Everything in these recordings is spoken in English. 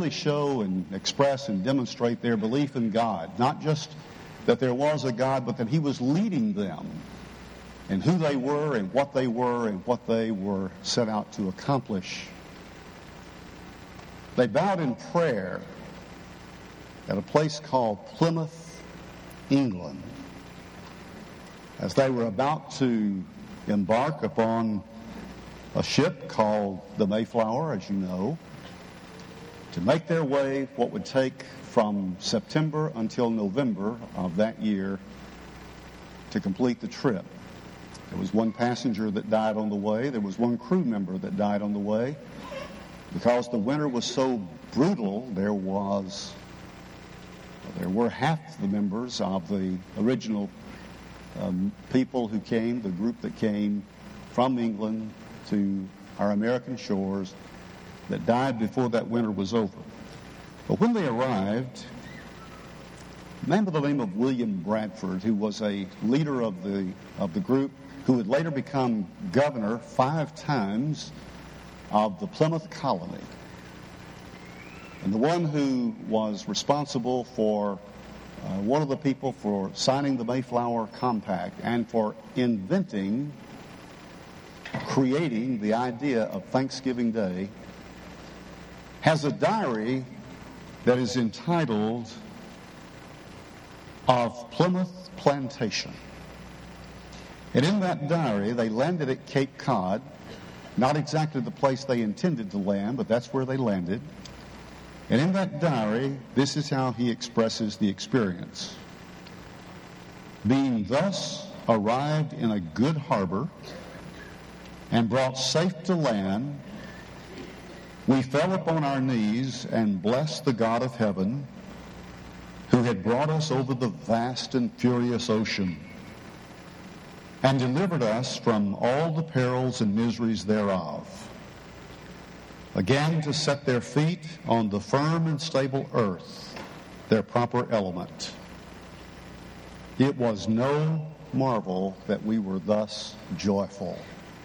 really show and express and demonstrate their belief in God. Not just that there was a God, but that He was leading them in who they were and what they were set out to accomplish. They bowed in prayer at a place called Plymouth, England, as they were about to embark upon a ship called the Mayflower, as you know, to make their way what would take from September until November of that year to complete the trip. There was one passenger that died on the way. There was one crew member that died on the way. Because the winter was so brutal, there were half the members of the original people who came, the group that came from England to our American shores, that died before that winter was over. But when they arrived, a man by the name of William Bradford, who was a leader of the group, who would later become governor 5 times of the Plymouth colony, and the one who was responsible for one of the people for signing the Mayflower Compact and for creating the idea of Thanksgiving Day, has a diary that is entitled Of Plymouth Plantation. And in that diary, they landed at Cape Cod, not exactly the place they intended to land, but that's where they landed. And in that diary, this is how he expresses the experience. Being thus arrived in a good harbor and brought safe to land, we fell upon our knees and blessed the God of heaven, who had brought us over the vast and furious ocean and delivered us from all the perils and miseries thereof, again to set their feet on the firm and stable earth, their proper element. It was no marvel that we were thus joyful.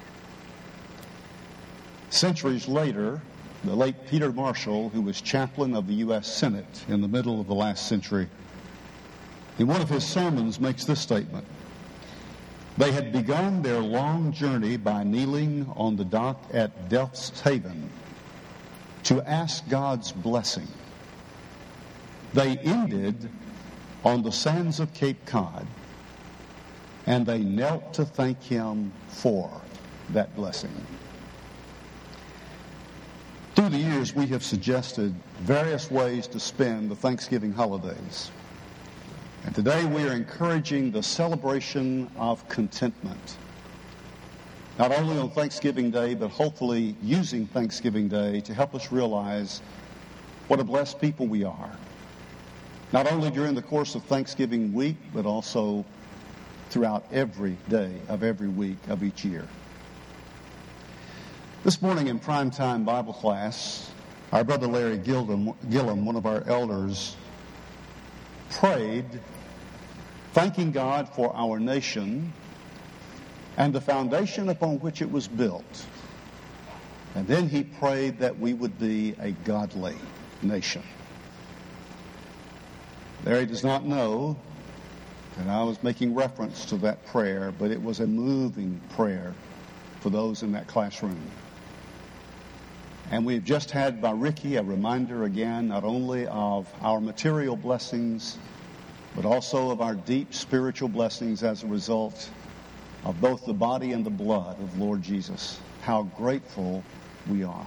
Centuries later, the late Peter Marshall, who was chaplain of the U.S. Senate in the middle of the last century, in one of his sermons makes this statement: they had begun their long journey by kneeling on the dock at Delft's Haven to ask God's blessing. They ended on the sands of Cape Cod, and they knelt to thank Him for that blessing. Through the years, we have suggested various ways to spend the Thanksgiving holidays. And today we are encouraging the celebration of contentment. Not only on Thanksgiving Day, but hopefully using Thanksgiving Day to help us realize what a blessed people we are. Not only during the course of Thanksgiving week, but also throughout every day of every week of each year. This morning in primetime Bible class, our brother Larry Gillum, one of our elders, prayed, thanking God for our nation and the foundation upon which it was built. And then he prayed that we would be a godly nation. Larry does not know that I was making reference to that prayer, but it was a moving prayer for those in that classroom. And we've just had by Ricky a reminder again, not only of our material blessings, but also of our deep spiritual blessings as a result of both the body and the blood of Lord Jesus. How grateful we are.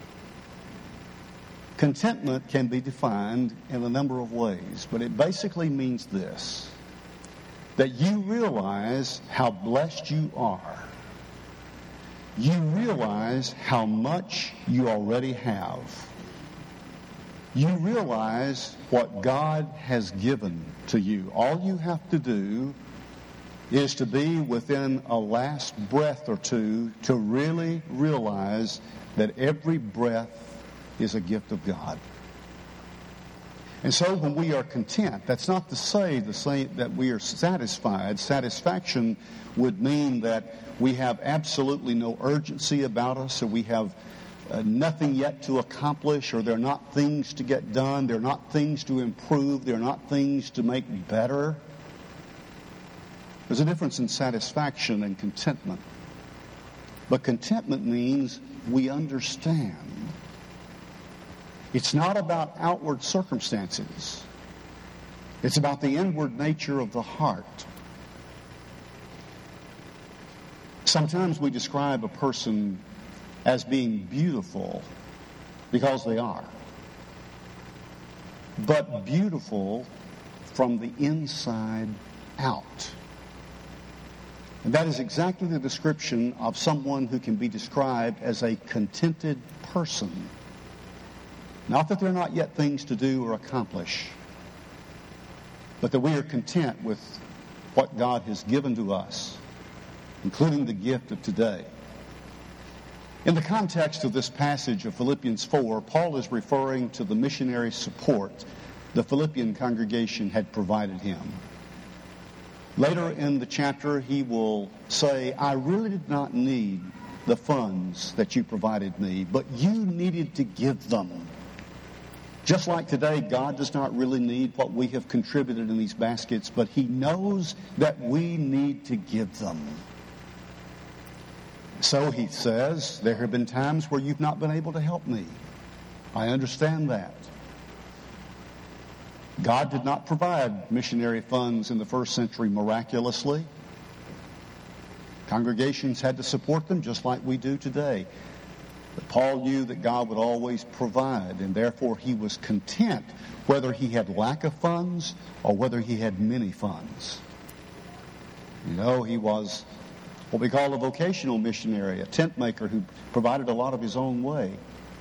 Contentment can be defined in a number of ways, but it basically means this: that you realize how blessed you are. You realize how much you already have. You realize what God has given to you. All you have to do is to be within a last breath or two to really realize that every breath is a gift of God. And so when we are content, that's not to say that we are satisfied. Satisfaction would mean that we have absolutely no urgency about us, or we have nothing yet to accomplish, or there are not things to get done, there are not things to improve, there are not things to make better. There's a difference in satisfaction and contentment. But contentment means we understand. It's not about outward circumstances. It's about the inward nature of the heart. Sometimes we describe a person as being beautiful because they are. But beautiful from the inside out. And that is exactly the description of someone who can be described as a contented person. Not that there are not yet things to do or accomplish, but that we are content with what God has given to us, including the gift of today. In the context of this passage of Philippians 4, Paul is referring to the missionary support the Philippian congregation had provided him. Later in the chapter, he will say, I really did not need the funds that you provided me, but you needed to give them. Just like today, God does not really need what we have contributed in these baskets, but He knows that we need to give them. So he says, there have been times where you've not been able to help me. I understand that. God did not provide missionary funds in the first century miraculously. Congregations had to support them just like we do today. But Paul knew that God would always provide, and therefore he was content whether he had lack of funds or whether he had many funds. You know, he was what we call a vocational missionary, a tent maker who provided a lot of his own way.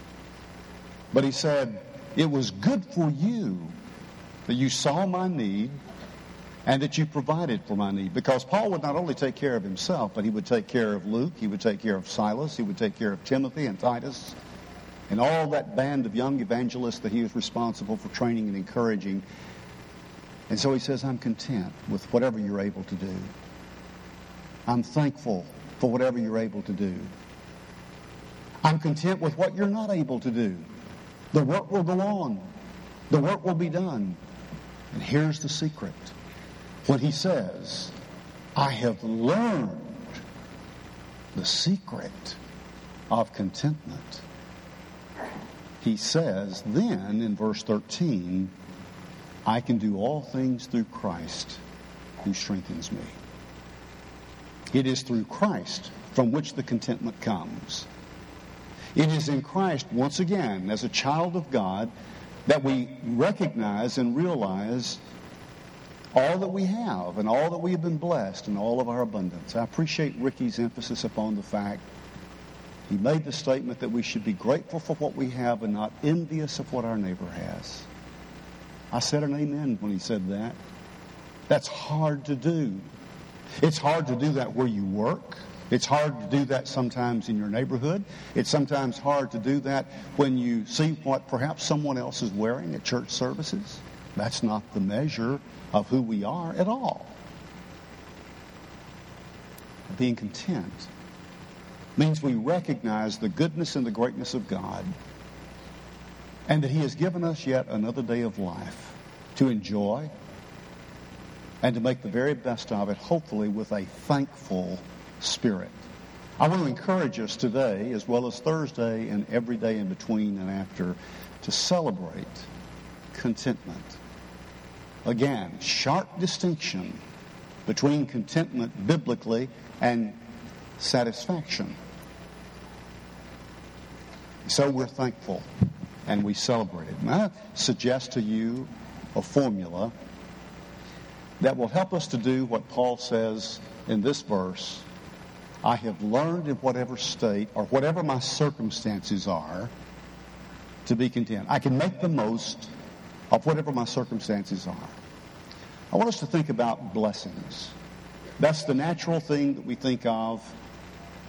But he said, it was good for you that you saw my need and that you provided for my need. Because Paul would not only take care of himself, but he would take care of Luke, he would take care of Silas, he would take care of Timothy and Titus, and all that band of young evangelists that he was responsible for training and encouraging. And so he says, I'm content with whatever you're able to do. I'm thankful for whatever you're able to do. I'm content with what you're not able to do. The work will go on. The work will be done. And here's the secret. When he says, I have learned the secret of contentment, he says then in verse 13, I can do all things through Christ who strengthens me. It is through Christ from which the contentment comes. It is in Christ, once again, as a child of God, that we recognize and realize all that we have and all that we have been blessed and all of our abundance. I appreciate Ricky's emphasis upon the fact he made the statement that we should be grateful for what we have and not envious of what our neighbor has. I said an amen when he said that. That's hard to do. It's hard to do that where you work. It's hard to do that sometimes in your neighborhood. It's sometimes hard to do that when you see what perhaps someone else is wearing at church services. That's not the measure of who we are at all. Being content means we recognize the goodness and the greatness of God, and that He has given us yet another day of life to enjoy and to make the very best of it, hopefully with a thankful spirit. I want to encourage us today, as well as Thursday and every day in between and after, to celebrate contentment. Again, sharp distinction between contentment biblically and satisfaction. So we're thankful and we celebrate it. And I suggest to you a formula that will help us to do what Paul says in this verse. I have learned in whatever state or whatever my circumstances are to be content. I can make the most of whatever my circumstances are. I want us to think about blessings. That's the natural thing that we think of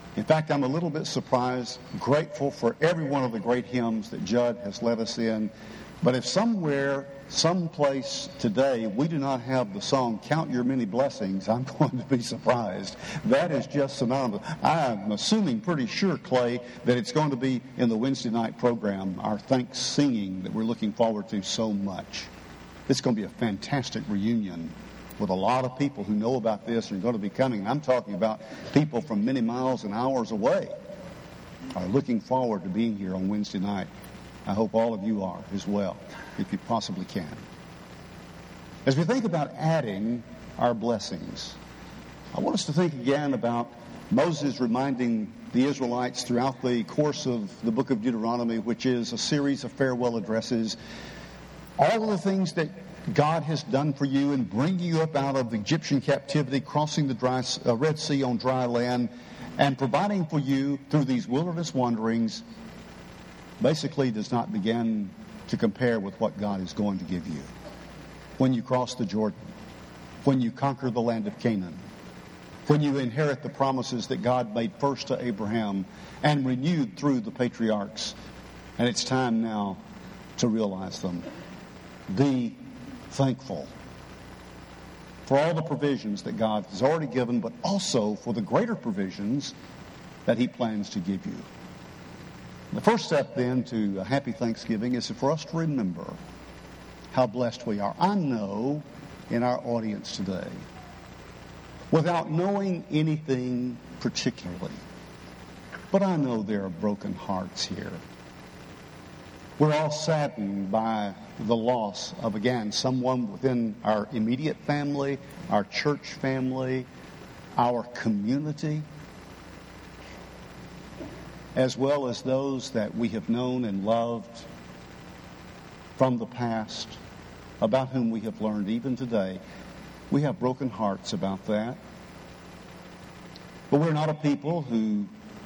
In fact, I'm a little bit surprised, grateful for every one of the great hymns that Judd has led us in. But if somewhere, someplace today, we do not have the song, Count Your Many Blessings, I'm going to be surprised. That is just synonymous. I'm assuming pretty sure, Clay, that it's going to be in the Wednesday night program, our thanks singing that we're looking forward to so much. It's going to be a fantastic reunion with a lot of people who know about this and are going to be coming. I'm talking about people from many miles and hours away are looking forward to being here on Wednesday night. I hope all of you are as well, if you possibly can. As we think about adding our blessings, I want us to think again about Moses reminding the Israelites throughout the course of the book of Deuteronomy, which is a series of farewell addresses, all of the things that God has done for you in bringing you up out of Egyptian captivity, crossing the Red Sea on dry land, and providing for you through these wilderness wanderings, basically does not begin to compare with what God is going to give you. When you cross the Jordan, when you conquer the land of Canaan, when you inherit the promises that God made first to Abraham and renewed through the patriarchs, and it's time now to realize them. Be thankful for all the provisions that God has already given, but also for the greater provisions that He plans to give you. The first step then to a happy Thanksgiving is for us to remember how blessed we are. I know in our audience today, without knowing anything particularly, but I know there are broken hearts here. We're all saddened by the loss of, again, someone within our immediate family, our church family, our community, as well as those that we have known and loved from the past, about whom we have learned even today. We have broken hearts about that. But we're not a people who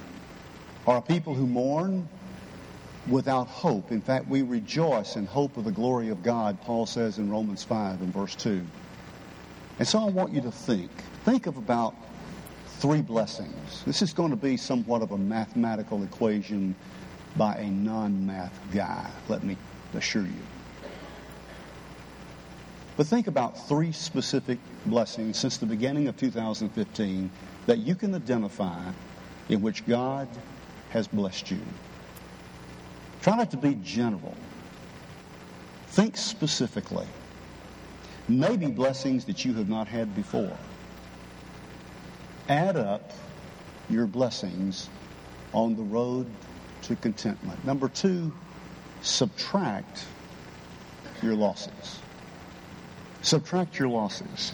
mourn without hope. In fact, we rejoice in hope of the glory of God, Paul says in Romans 5 and verse 2. And so I want you to think of about 3 blessings. This is going to be somewhat of a mathematical equation by a non-math guy, let me assure you. But think about 3 specific blessings since the beginning of 2015 that you can identify in which God has blessed you. Try not to be general. Think specifically. Maybe blessings that you have not had before. Add up your blessings on the road to contentment. Number 2, subtract your losses. Subtract your losses.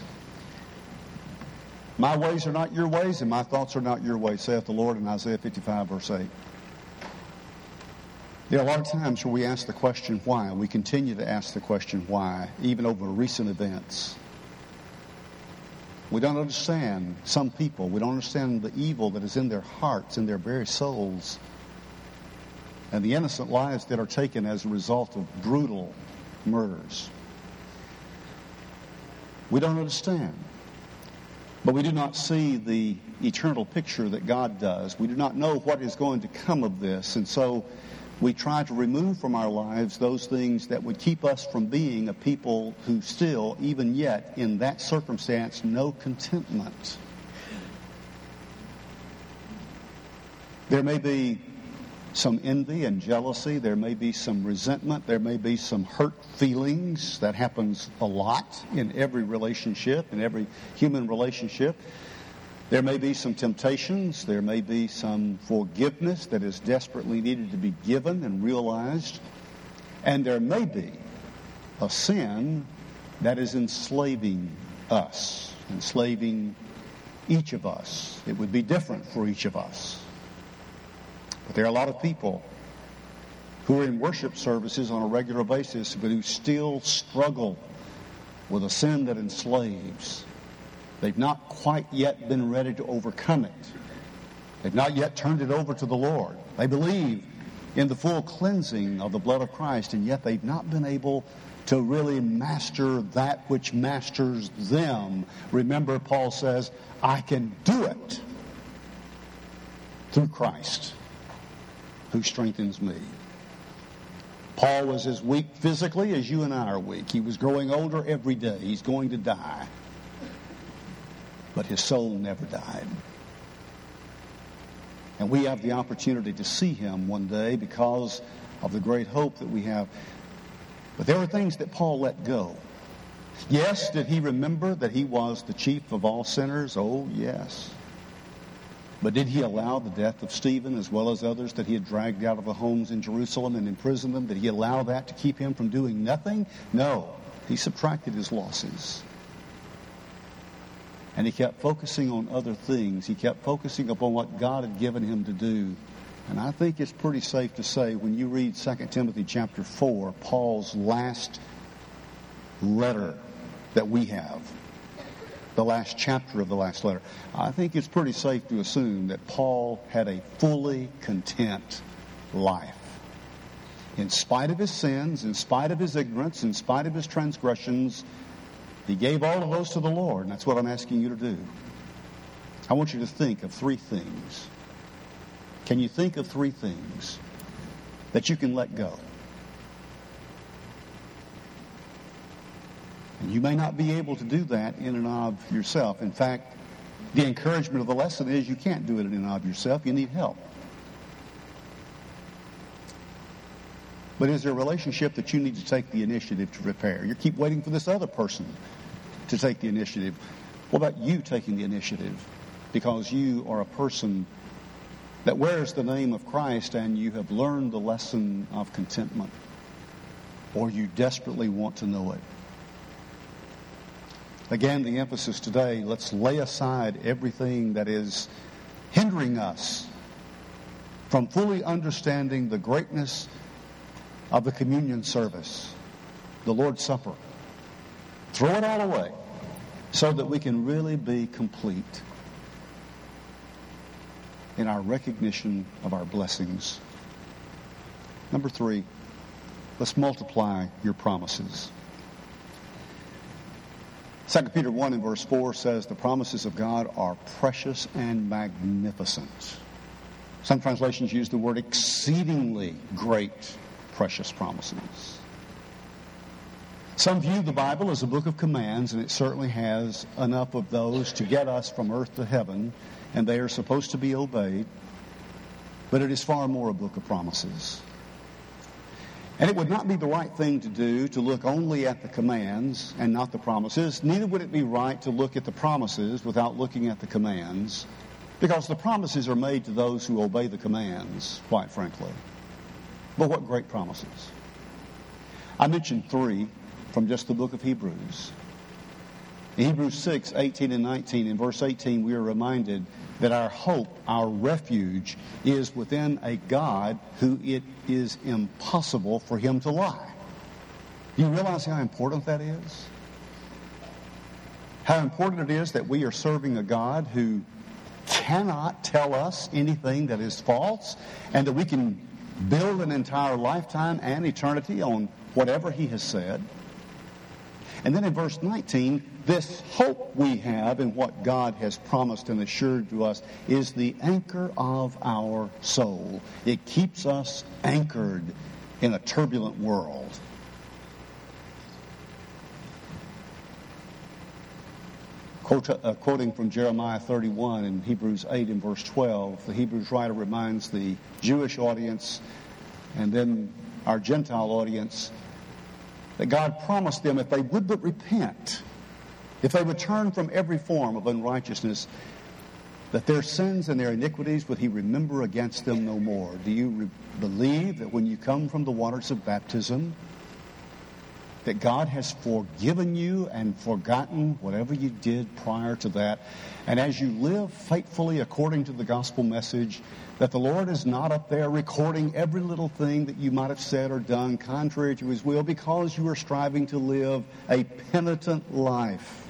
My ways are not your ways, and my thoughts are not your ways, saith the Lord in Isaiah 55, verse 8. There are a lot of times where we ask the question, why? We continue to ask the question, why, even over recent events. We don't understand some people. We don't understand the evil that is in their hearts, in their very souls, and the innocent lives that are taken as a result of brutal murders. We don't understand. But we do not see the eternal picture that God does. We do not know what is going to come of this, and so we try to remove from our lives those things that would keep us from being a people who still, even yet, in that circumstance, know contentment. There may be some envy and jealousy. There may be some resentment. There may be some hurt feelings. That happens a lot in every relationship, in every human relationship. There may be some temptations. There may be some forgiveness that is desperately needed to be given and realized. And there may be a sin that is enslaving us, enslaving each of us. It would be different for each of us. But there are a lot of people who are in worship services on a regular basis but who still struggle with a sin that enslaves. They've not quite yet been ready to overcome it. They've not yet turned it over to the Lord. They believe in the full cleansing of the blood of Christ, and yet they've not been able to really master that which masters them. Remember, Paul says, I can do it through Christ, who strengthens me. Paul was as weak physically as you and I are weak. He was growing older every day. He's going to die. But his soul never died. And we have the opportunity to see him one day because of the great hope that we have. But there were things that Paul let go. Yes, did he remember that he was the chief of all sinners? Oh, yes. But did he allow the death of Stephen as well as others that he had dragged out of the homes in Jerusalem and imprisoned them? Did he allow that to keep him from doing nothing? No. He subtracted his losses. And he kept focusing on other things. He kept focusing upon what God had given him to do. And I think it's pretty safe to say when you read 2 Timothy chapter 4, Paul's last letter that we have, the last chapter of the last letter, I think it's pretty safe to assume that Paul had a fully content life. In spite of his sins, in spite of his ignorance, in spite of his transgressions, he gave all of those to the Lord, and that's what I'm asking you to do. I want you to think of 3 things. Can you think of 3 things that you can let go? And you may not be able to do that in and of yourself. In fact, the encouragement of the lesson is you can't do it in and of yourself. You need help. But is there a relationship that you need to take the initiative to repair? You keep waiting for this other person to take the initiative. What about you taking the initiative? Because you are a person that wears the name of Christ and you have learned the lesson of contentment, or you desperately want to know it. Again, the emphasis today, let's lay aside everything that is hindering us from fully understanding the greatness of the communion service, the Lord's Supper. Throw it all away so that we can really be complete in our recognition of our blessings. Number 3, let's multiply your promises. 2 Peter 1 and verse 4 says the promises of God are precious and magnificent. Some translations use the word exceedingly great, precious promises. Some view the Bible as a book of commands, and it certainly has enough of those to get us from earth to heaven, and they are supposed to be obeyed. But it is far more a book of promises. And it would not be the right thing to do to look only at the commands and not the promises. Neither would it be right to look at the promises without looking at the commands, because the promises are made to those who obey the commands, quite frankly. But what great promises. I mentioned 3 from just the book of Hebrews. In Hebrews 6, 18 and 19, in verse 18, we are reminded that our hope, our refuge, is within a God who it is impossible for him to lie. Do you realize how important that is? How important it is that we are serving a God who cannot tell us anything that is false, and that we can build an entire lifetime and eternity on whatever he has said. And then in verse 19, this hope we have in what God has promised and assured to us is the anchor of our soul. It keeps us anchored in a turbulent world. Quoting from Jeremiah 31 and Hebrews 8 and verse 12, the Hebrews writer reminds the Jewish audience and then our Gentile audience that God promised them if they would but repent, if they would turn from every form of unrighteousness, that their sins and their iniquities would he remember against them no more. Do you believe that when you come from the waters of baptism, that God has forgiven you and forgotten whatever you did prior to that? And as you live faithfully according to the gospel message, that the Lord is not up there recording every little thing that you might have said or done contrary to his will, because you are striving to live a penitent life.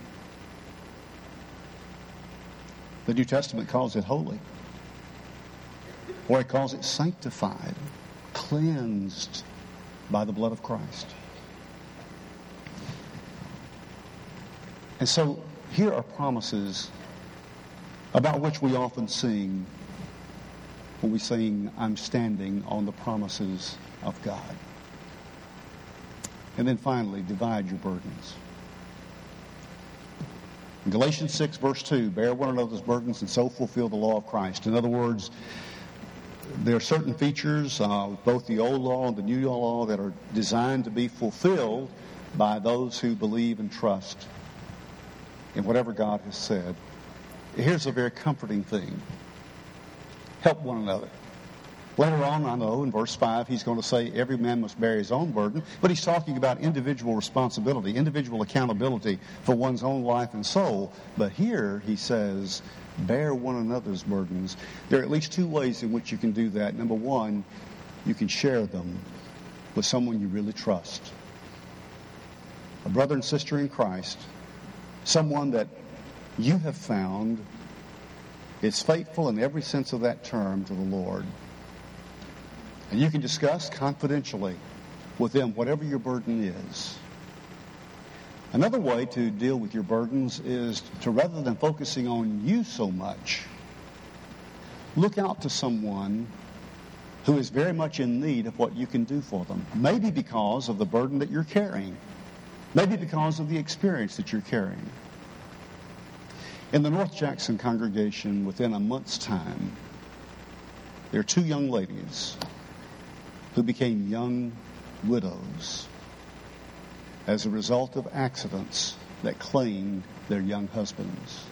The New Testament calls it holy, or it calls it sanctified, cleansed by the blood of Christ. And so here are promises about which we often sing. when we sing, I'm standing on the promises of God. And then finally, divide your burdens. In Galatians 6, verse 2, bear one another's burdens and so fulfill the law of Christ. In other words, there are certain features of both the old law and the new law that are designed to be fulfilled by those who believe and trust in whatever God has said. Here's a very comforting thing. Help one another. Later on, I know, in verse 5, he's going to say every man must bear his own burden, but he's talking about individual responsibility, individual accountability for one's own life and soul. But here he says, bear one another's burdens. There are at least two ways in which you can do that. Number one, you can share them with someone you really trust. A brother and sister in Christ, someone that you have found is faithful in every sense of that term to the Lord. And you can discuss confidentially with them whatever your burden is. Another way to deal with your burdens is to, rather than focusing on you so much, look out to someone who is very much in need of what you can do for them. Maybe because of the burden that you're carrying. Maybe because of the experience that you're carrying. In the North Jackson congregation, within a month's time, there are two young ladies who became young widows as a result of accidents that claimed their young husbands.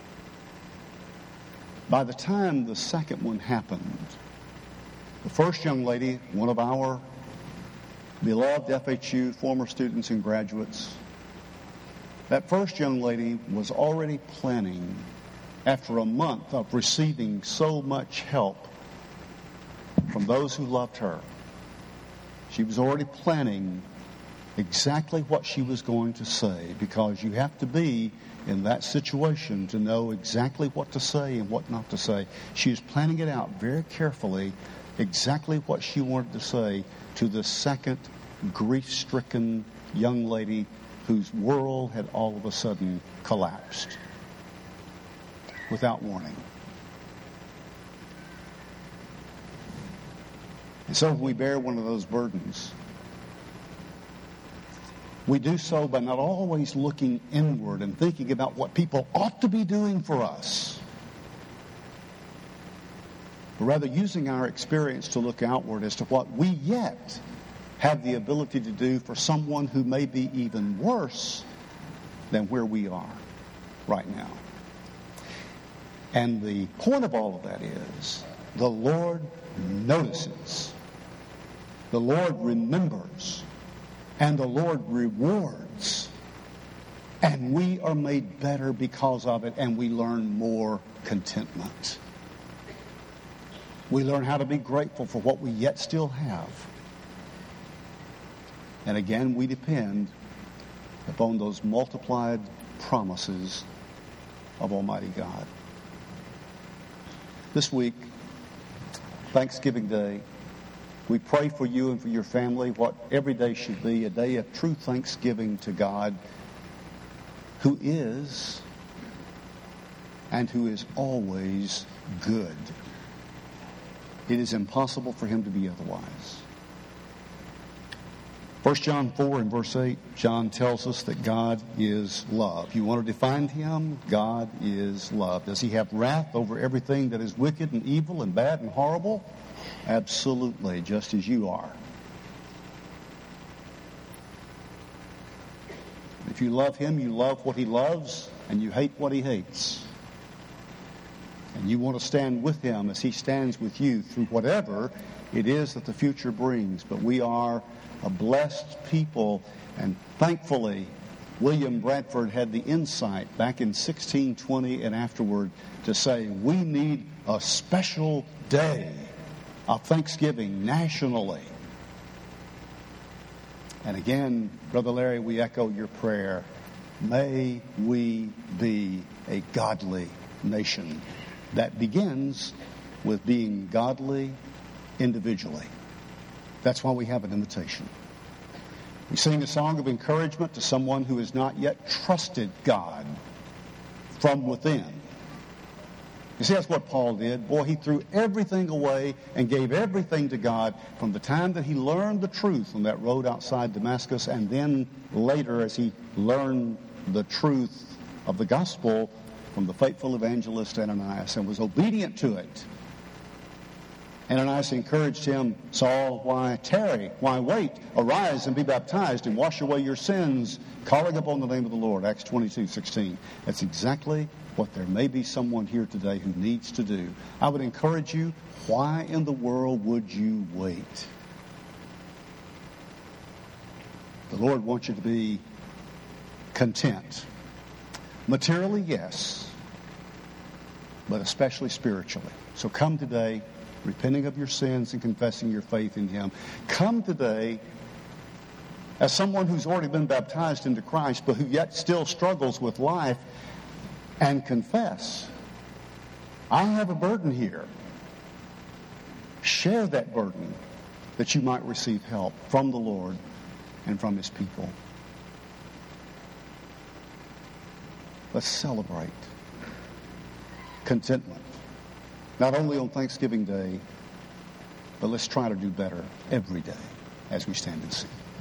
By the time the second one happened, the first young lady, one of our beloved FHU former students and graduates, that first young lady was already planning, after a month of receiving so much help from those who loved her, she was already planning exactly what she was going to say, because you have to be in that situation to know exactly what to say and what not to say. She was planning it out very carefully, exactly what she wanted to say to the second grief-stricken young lady whose world had all of a sudden collapsed without warning. And so when we bear one of those burdens, we do so by not always looking inward and thinking about what people ought to be doing for us, but rather using our experience to look outward as to what we yet have the ability to do for someone who may be even worse than where we are right now. And the point of all of that is, the Lord notices, the Lord remembers, and the Lord rewards. And we are made better because of it, and we learn more contentment. We learn how to be grateful for what we yet still have. And again, we depend upon those multiplied promises of Almighty God. This week, Thanksgiving Day, we pray for you and for your family what every day should be, a day of true thanksgiving to God, who is and who is always good. It is impossible for him to be otherwise. 1 John 4 and verse 8, John tells us that God is love. You want to define him? God is love. Does he have wrath over everything that is wicked and evil and bad and horrible? Absolutely, just as you are. If you love him, you love what he loves, and you hate what he hates. And you want to stand with him as he stands with you through whatever it is that the future brings. But we are a blessed people, and thankfully William Bradford had the insight back in 1620 and afterward to say we need a special day of thanksgiving nationally. And again, Brother Larry, we echo your prayer. May we be a godly nation that begins with being godly individually. That's why we have an invitation. We sing a song of encouragement to someone who has not yet trusted God from within You see, that's what Paul did. Boy, he threw everything away and gave everything to God from the time that he learned the truth on that road outside Damascus, and then later as he learned the truth of the gospel from the faithful evangelist Ananias and was obedient to it. Ananias encouraged him, Saul, why tarry? Why wait? Arise and be baptized and wash away your sins, calling upon the name of the Lord. Acts 22:16. That's exactly what there may be someone here today who needs to do. I would encourage you, why in the world would you wait? The Lord wants you to be content. Materially, yes, but especially spiritually. So come today, repenting of your sins and confessing your faith in Him. Come today as someone who's already been baptized into Christ, but who yet still struggles with life, and confess, I have a burden here. Share that burden that you might receive help from the Lord and from His people. Let's celebrate contentment, not only on Thanksgiving Day, but let's try to do better every day as we stand and sing.